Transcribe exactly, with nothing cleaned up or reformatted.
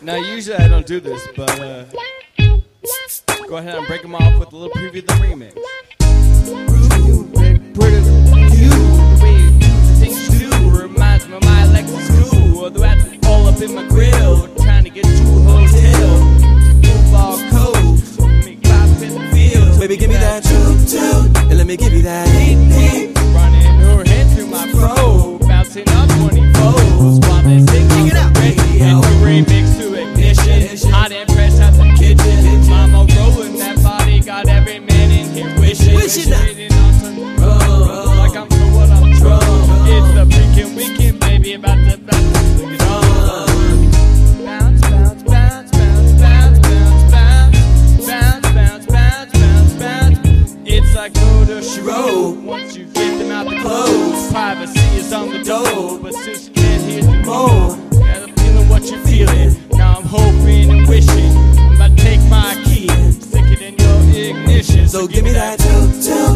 Now usually I don't do this, but uh, go ahead and break them off with a little preview of the remix. Where does you, the way you do the things you do, reminds me of my Lexus crew, or the rats all up in my grill, trying to get to a hotel, football codes, make five pin fields. Baby, give me that toot toot, and let me give you that heat heat. Running her head through my pro, bouncing up twenty-fours, while they're singing on the radio. The remix to ignition, hot and fresh out the kitchen. Mama rolling that body, got every man in here wishing, Wishing that- wishing on some rum, like I'm for what I'm drunk. It's the freaking weekend, baby, about to bounce to the drum. Bounce, bounce, bounce, bounce, bounce, bounce, bounce, bounce, bounce, bounce, bounce, bounce. It's like Motor Shiro. Once you get them out the clothes, privacy is on the door, but still she can't hear the more. Got a feeling what you're feeling. Now I'm hoping and wishing I'm about to take my key, stick it in your ignition. So give me that toot toot.